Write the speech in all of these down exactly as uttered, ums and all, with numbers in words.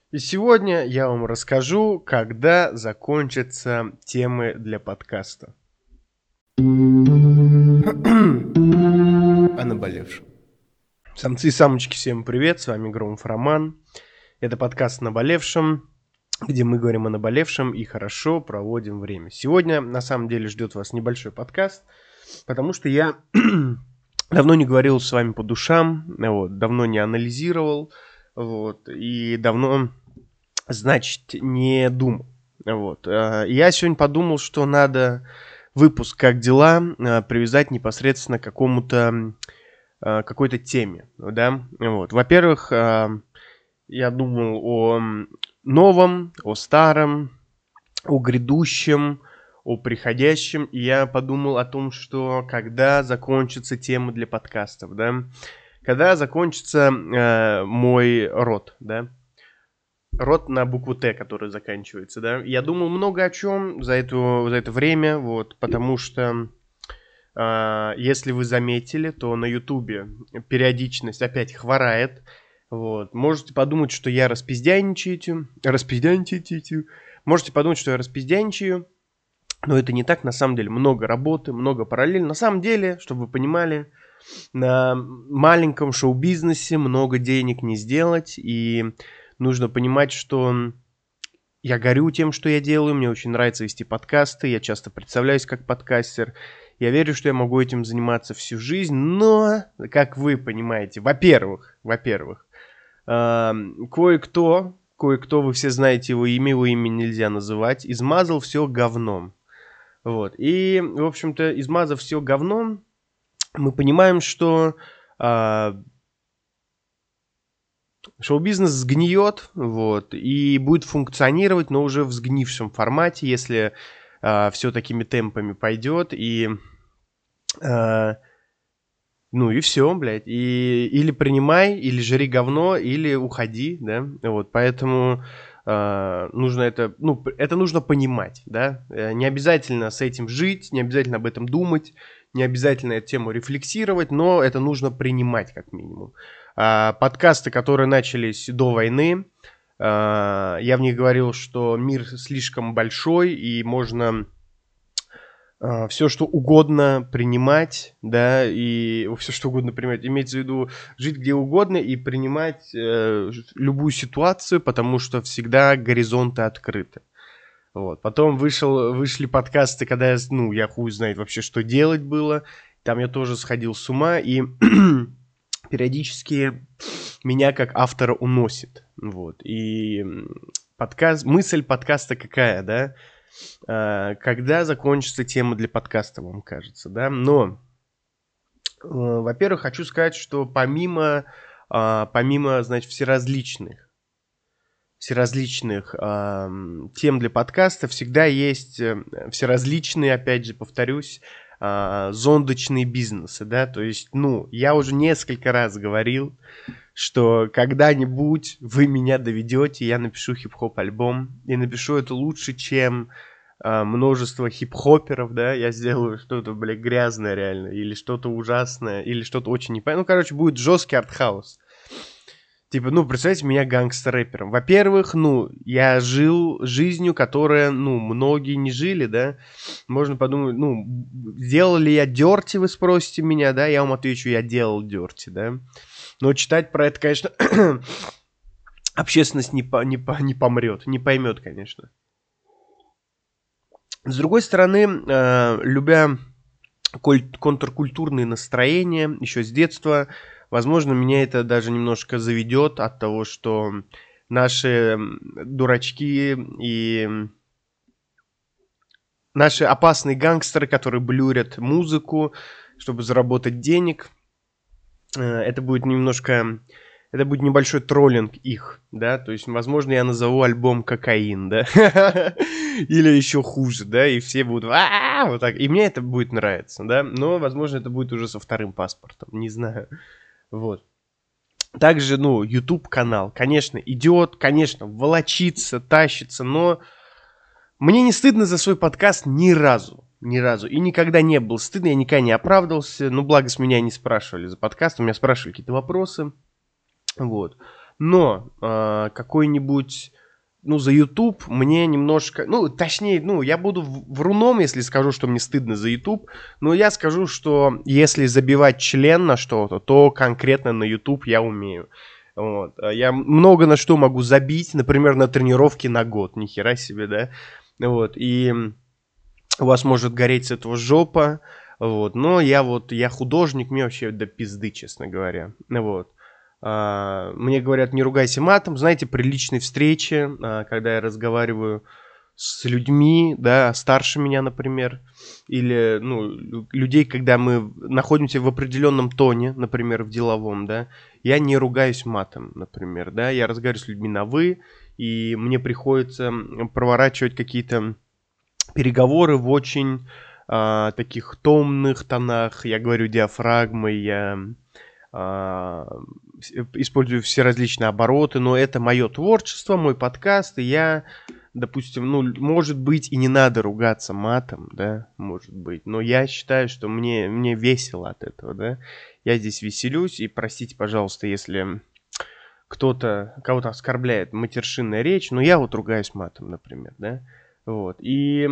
И сегодня я вам расскажу, когда закончатся темы для подкаста. О наболевшем. Самцы и самочки, всем привет, с вами Громов Роман. Это подкаст о наболевшем, где мы говорим о наболевшем и хорошо проводим время. Сегодня, на самом деле, ждет вас небольшой подкаст, потому что я давно не говорил с вами по душам, вот, давно не анализировал, вот, и давно, значит, не думал. Вот. Я сегодня подумал, что надо выпуск «Как дела» привязать непосредственно к какому-то, какой-то теме. Да? Вот. Во-первых, я думал о новом, о старом, о грядущем, о приходящем, и я подумал о том, что когда закончится тема для подкастов, да, когда закончится э, мой род, да, род на букву Т, который заканчивается, да, я думал много о чем за, эту, за это время, вот, потому что, э, если вы заметили, то на Ютубе периодичность опять хворает, вот, можете подумать, что я распиздяйничаю, распиздяйничаю, можете подумать, что я распиздяйничаю, но это не так, на самом деле, много работы, много параллель. На самом деле, чтобы вы понимали, на маленьком шоу-бизнесе много денег не сделать, и нужно понимать, что я горю тем, что я делаю, мне очень нравится вести подкасты, я часто представляюсь как подкастер, я верю, что я могу этим заниматься всю жизнь, но, как вы понимаете, во-первых, во-первых, э, кое-кто, кое-кто, вы все знаете его имя, его имя нельзя называть, измазал все говном. Вот. И, в общем-то, измазав все говном, мы понимаем, что э, шоу-бизнес сгниет, вот, и будет функционировать, но уже в сгнившем формате, если э, все такими темпами пойдет, и э, ну и все, блядь, и или принимай, или жри говно, или уходи, да, вот, поэтому э, нужно это, ну, это нужно понимать, да, не обязательно с этим жить, не обязательно об этом думать, не обязательно эту тему рефлексировать, но это нужно принимать как минимум. А, подкасты, которые начались до войны, а, я в них говорил, что мир слишком большой и можно а, все, что угодно принимать, да, и все, что угодно принимать, имеется в виду жить где угодно и принимать э, любую ситуацию, потому что всегда горизонты открыты. Вот. Потом вышел, вышли подкасты, когда я, ну, я хуй знает вообще, что делать было. Там я тоже сходил с ума, и периодически меня как автора уносит. Вот. И подкаст, мысль подкаста какая, да? А, когда закончится тема для подкаста, вам кажется, да? Но, во-первых, хочу сказать, что помимо, помимо, значит, всеразличных, всеразличных э, тем для подкаста, всегда есть э, всеразличные, опять же, повторюсь, э, зондочные бизнесы, да, то есть, ну, я уже несколько раз говорил, что когда-нибудь вы меня доведете, я напишу хип-хоп альбом, и напишу это лучше, чем э, множество хип-хоперов, да, я сделаю что-то, блядь, грязное реально, или что-то ужасное, или что-то очень непонятное, ну, короче, будет жесткий артхаус. Типа, ну, представьте меня гангстер-рэпером. Во-первых, ну, я жил жизнью, которая, ну, многие не жили, да. Можно подумать, ну, сделал ли я дёрти, вы спросите меня, да. Я вам отвечу, я делал дёрти, да. Но читать про это, конечно, общественность не, по, не, по, не помрет, не поймет, конечно. С другой стороны, э, любя контркультурные настроения еще с детства, возможно, меня это даже немножко заведет от того, что наши дурачки и наши опасные гангстеры, которые блюрят музыку, чтобы заработать денег, это будет немножко, это будет небольшой троллинг их, да, то есть, возможно, я назову альбом «Кокаин», да, или еще хуже, да, и все будут вот так, и мне это будет нравиться, да, но, возможно, это будет уже со вторым паспортом, не знаю. Вот. Также, ну, YouTube-канал, конечно, идет, конечно, волочится, тащится, но мне не стыдно за свой подкаст ни разу, ни разу. И никогда не было стыдно, я никогда не оправдывался, ну, благо с меня не спрашивали за подкаст, у меня спрашивали какие-то вопросы, вот. Но э, какой-нибудь, ну, за YouTube мне немножко, ну, точнее, ну, я буду вруном, если скажу, что мне стыдно за YouTube, но я скажу, что если забивать член на что-то, то конкретно на YouTube я умею. Вот. Я много на что могу забить, например, на тренировки на год, ни хера себе, да, вот, и у вас может гореть с этого жопа, вот, но я вот, я художник, мне вообще до пизды, честно говоря, вот. Uh, мне говорят, не ругайся матом. Знаете, при личной встрече, uh, когда я разговариваю с людьми, да, старше меня, например, или, ну, людей, когда мы находимся в определенном тоне, например, в деловом, да, я не ругаюсь матом, например, да, я разговариваю с людьми на «вы», и мне приходится проворачивать какие-то переговоры в очень uh, таких томных тонах, я говорю диафрагмой, я... Uh, использую все различные обороты, но это мое творчество, мой подкаст, и я, допустим, ну, может быть, и не надо ругаться матом, да, может быть, но я считаю, что мне, мне весело от этого, да, я здесь веселюсь, и простите, пожалуйста, если кто-то, кого-то оскорбляет матершинная речь, но я вот ругаюсь матом, например, да, вот, и...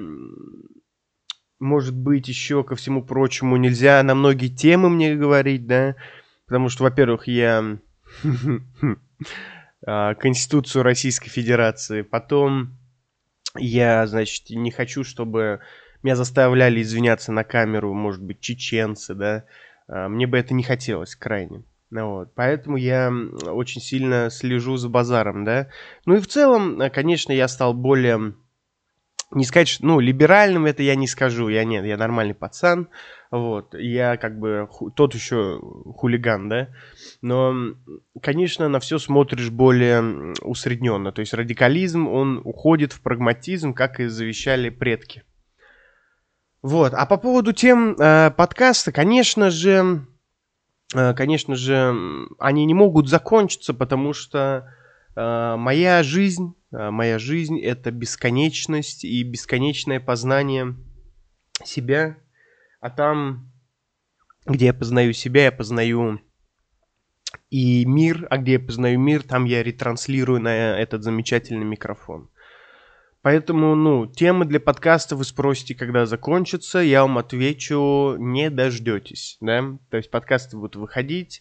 Может быть, еще ко всему прочему нельзя на многие темы мне говорить, да, потому что, во-первых, я Конституцию Российской Федерации, потом я, значит, не хочу, чтобы меня заставляли извиняться на камеру, может быть, чеченцы, да, мне бы это не хотелось крайне. Вот. Поэтому я очень сильно слежу за базаром, да. Ну и в целом, конечно, я стал более... Не сказать, что, ну, либеральным это я не скажу, я нет, я нормальный пацан, вот, я как бы ху, тот еще хулиган, да, но, конечно, на все смотришь более усредненно, то есть радикализм, он уходит в прагматизм, как и завещали предки. Вот, а по поводу тем э, подкаста, конечно же, э, конечно же, они не могут закончиться, потому что э, моя жизнь... Моя жизнь — это бесконечность и бесконечное познание себя. А там, где я познаю себя, я познаю и мир. А где я познаю мир, там я ретранслирую на этот замечательный микрофон. Поэтому, ну, темы для подкаста вы спросите, когда закончатся. Я вам отвечу, не дождетесь, да. То есть подкасты будут выходить.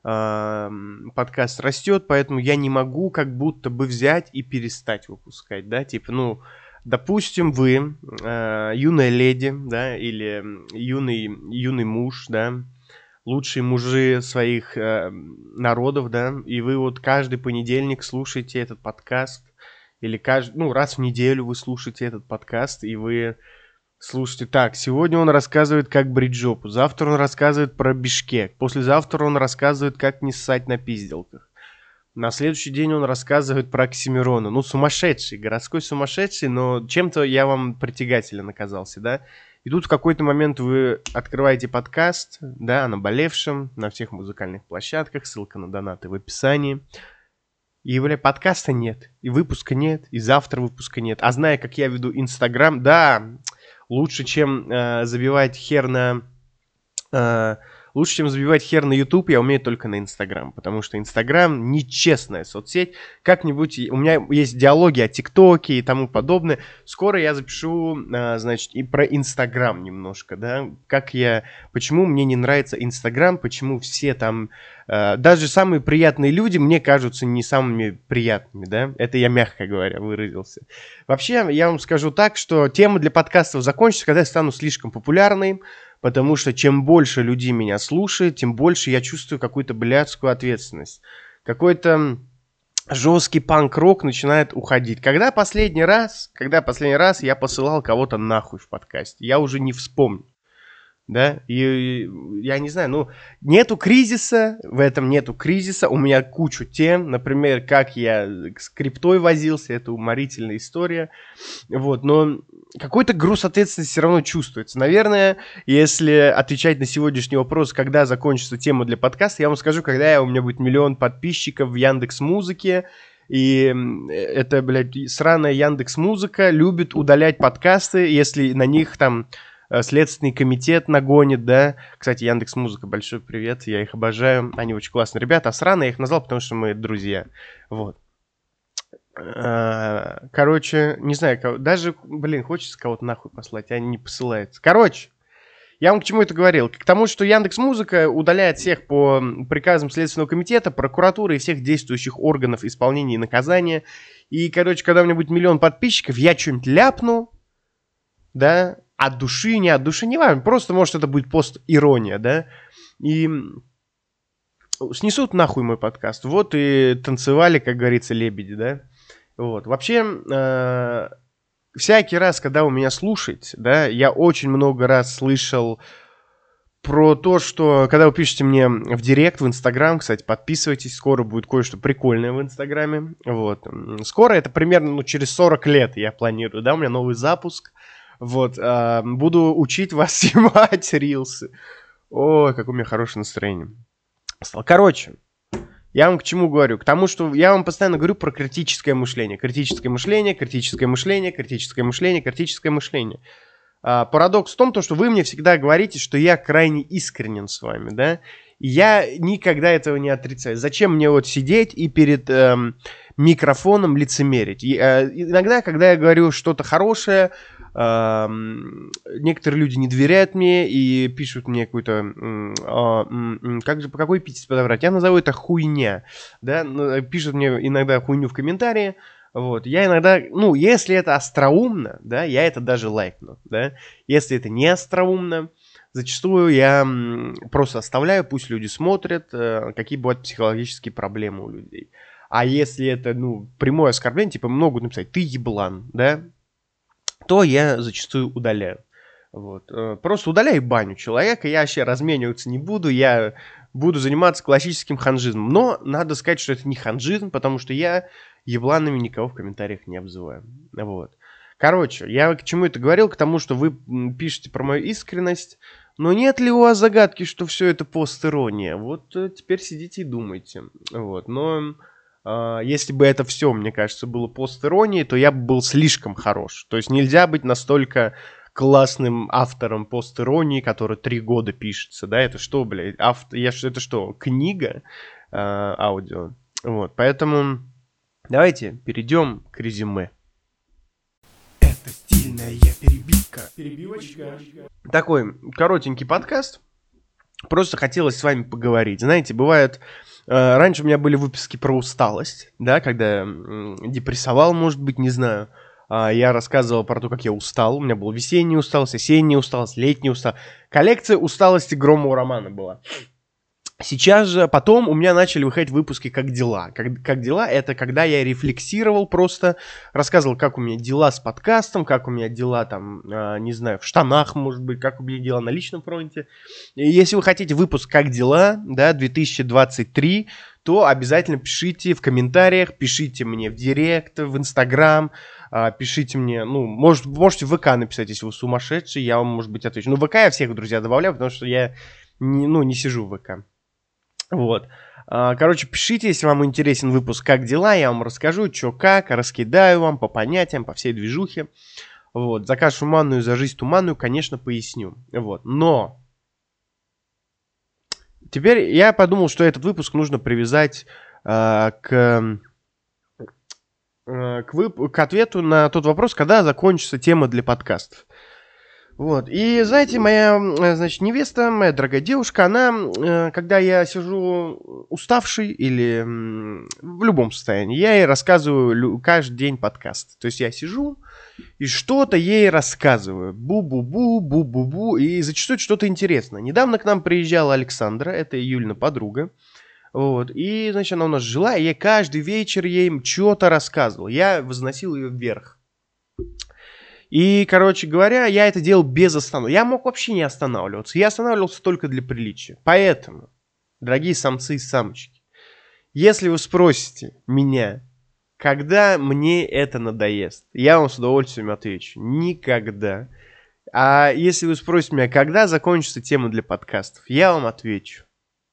Подкаст растет, поэтому я не могу как будто бы взять и перестать выпускать, да, типа, ну, допустим, вы э, юная леди, да, или юный, юный муж, да, лучшие мужи своих э, народов, да, и вы вот каждый понедельник слушаете этот подкаст, или каждый, ну, раз в неделю вы слушаете этот подкаст, и вы... Слушайте, так, сегодня он рассказывает, как брить жопу, завтра он рассказывает про Бишкек, послезавтра он рассказывает, как не ссать на пизделках. На следующий день он рассказывает про Оксимирона. Ну, сумасшедший, городской сумасшедший, но чем-то я вам притягателен оказался, да? И тут в какой-то момент вы открываете подкаст, да, о наболевшем, на всех музыкальных площадках, ссылка на донаты в описании. И, бля, подкаста нет, и выпуска нет, и завтра выпуска нет. А зная, как я веду Инстаграм, да... Лучше, чем э, забивать хер на... Э, лучше, чем забивать хер на YouTube, я умею только на Instagram. Потому что Instagram нечестная соцсеть. Как-нибудь... У меня есть диалоги о ТикТоке и тому подобное. Скоро я запишу, э, значит, и про Instagram немножко, да. Как я... Почему мне не нравится Instagram, почему все там... Э, даже самые приятные люди мне кажутся не самыми приятными, да. Это я, мягко говоря, выразился. Вообще, я вам скажу так, что тема для подкастов закончится, когда я стану слишком популярным, потому что чем больше людей меня слушает, тем больше я чувствую какую-то блядскую ответственность. Какой-то жесткий панк-рок начинает уходить. Когда последний раз, когда последний раз я посылал кого-то нахуй в подкасте, я уже не вспомню. Да, и я не знаю, ну, нету кризиса, в этом нету кризиса, у меня кучу тем, например, как я с криптой возился, это уморительная история, вот, но какой-то груз ответственности все равно чувствуется. Наверное, если отвечать на сегодняшний вопрос, когда закончится тема для подкаста, я вам скажу, когда у меня будет миллион подписчиков в Яндекс.Музыке, и это, блядь, сраная Яндекс.Музыка любит удалять подкасты, если на них там... Следственный комитет нагонит, да. Кстати, Яндекс.Музыка, большой привет, я их обожаю. Они очень классные ребята. А сраные я их назвал, потому что мы друзья. Вот. Короче, не знаю, даже, блин, хочется кого-то нахуй послать, а не посылается. Короче, я вам к чему это говорил? К тому, что Яндекс.Музыка удаляет всех по приказам Следственного комитета, прокуратуры и всех действующих органов исполнения и наказания. И, короче, когда у меня будет миллион подписчиков, я что-нибудь ляпну, да, от души, не от души, не важно, просто, может, это будет пост-ирония, да, и снесут нахуй мой подкаст. Вот и танцевали, как говорится, лебеди, да. Вот, вообще, э, всякий раз, когда вы меня слушаете, да, я очень много раз слышал про то, что, когда вы пишете мне в директ, в Инстаграм, кстати, подписывайтесь, скоро будет кое-что прикольное в Инстаграме, вот, скоро, это примерно, ну, через сорок лет я планирую, да, у меня новый запуск, вот, э, буду учить вас снимать рилсы, ой, какое у меня хорошее настроение. Короче, я вам к чему говорю? К тому, что я вам постоянно говорю про критическое мышление. Критическое мышление, критическое мышление, критическое мышление, критическое мышление. А, парадокс в том, то, что вы мне всегда говорите, что я крайне искренен с вами, да? И я никогда этого не отрицаю. Зачем мне вот сидеть и перед эм, микрофоном лицемерить? И, э, иногда, когда я говорю что-то хорошее, э, некоторые люди не доверяют мне и пишут мне какую-то... Э, э, как же, по какой эпитет подобрать? Я назову это хуйня. Да? Пишут мне иногда хуйню в комментарии. Вот. Я иногда... Ну, если это остроумно, да, я это даже лайкну. Да? Если это не остроумно, зачастую я просто оставляю, пусть люди смотрят, какие бывают психологические проблемы у людей. А если это, ну, прямое оскорбление, типа могут написать «ты еблан», да, то я зачастую удаляю. Вот. Просто удаляю и баню человека, я вообще размениваться не буду, я буду заниматься классическим ханжизмом. Но надо сказать, что это не ханжизм, потому что я ебланами никого в комментариях не обзываю. Вот. Короче, я к чему это говорил? К тому, что вы пишете про мою искренность, но нет ли у вас загадки, что все это пост-ирония? Вот теперь сидите и думайте. Вот. Но э, если бы это все, мне кажется, было пост-иронией, то я бы был слишком хорош. То есть нельзя быть настолько классным автором пост-иронии, который три года пишется. Да, это что, блядь? Автор... Я... Это что, книга э, аудио? Вот. Поэтому давайте перейдем к резюме. Это стильная перебивка. Перебивочка. Такой коротенький подкаст. Просто хотелось с вами поговорить. Знаете, бывает... Э, раньше у меня были выпуски про усталость, да, когда я э, депрессовал, может быть, не знаю. Э, я рассказывал про то, как я устал. У меня была весенняя усталость, осенняя усталость, летняя усталость. Коллекция усталости Громова Романа была. Сейчас же, потом у меня начали выходить выпуски «Как дела?». Как, как дела? Это когда я рефлексировал просто, рассказывал, как у меня дела с подкастом, как у меня дела там, э, не знаю, в штанах, может быть, как у меня дела на личном фронте. И если вы хотите выпуск «Как дела?», да, две тысячи двадцать три, то обязательно пишите в комментариях, пишите мне в директ, в Инстаграм, э, пишите мне, ну, может, можете в ВК написать, если вы сумасшедший, я вам, может быть, отвечу. Ну, в ВК я всех, друзья, добавляю, потому что я, не, ну, не сижу в ВК. Вот. Короче, пишите, если вам интересен выпуск «Как дела?», я вам расскажу, что как, раскидаю вам по понятиям, по всей движухе. Вот. За кашу манную, за жизнь туманную, конечно, поясню. Вот. Но теперь я подумал, что этот выпуск нужно привязать э, к, э, к, вып- к ответу на тот вопрос, когда закончится тема для подкастов. Вот, и знаете, моя, значит, невеста, моя дорогая девушка, она, когда я сижу уставший или в любом состоянии, я ей рассказываю каждый день подкаст. То есть я сижу и что-то ей рассказываю. Бу-бу-бу, бу-бу-бу, и зачастую что-то интересное. Недавно к нам приезжала Александра, это Юлина подруга. Вот, и, значит, она у нас жила, и я каждый вечер ей что-то рассказывал. Я возносил ее вверх. И, короче говоря, я это делал без остановки. Я мог вообще не останавливаться. Я останавливался только для приличия. Поэтому, дорогие самцы и самочки, если вы спросите меня, когда мне это надоест, я вам с удовольствием отвечу. Никогда. А если вы спросите меня, когда закончится тема для подкастов, я вам отвечу.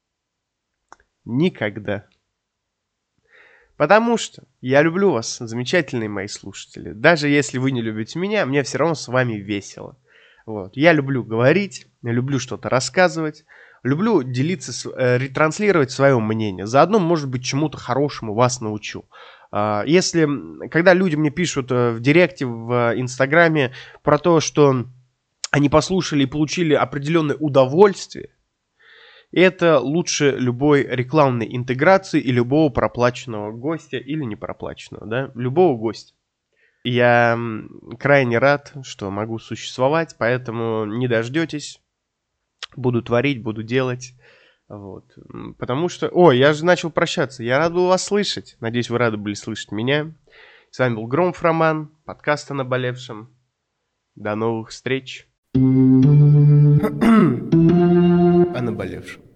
Никогда. Потому что я люблю вас, замечательные мои слушатели. Даже если вы не любите меня, мне все равно с вами весело. Вот. Я люблю говорить, люблю что-то рассказывать, люблю делиться, э, ретранслировать свое мнение. Заодно, может быть, чему-то хорошему вас научу. Э, если, когда люди мне пишут э, в директе, в э, Инстаграме про то, что они послушали и получили определенное удовольствие, это лучше любой рекламной интеграции и любого проплаченного гостя или не проплаченного, да, любого гостя. Я крайне рад, что могу существовать, поэтому не дождетесь. Буду творить, буду делать. Вот. Потому что... О, я же начал прощаться. Я рад был вас слышать. Надеюсь, вы рады были слышать меня. С вами был Громов Роман, подкаст о наболевшем. До новых встреч. О наболевшем.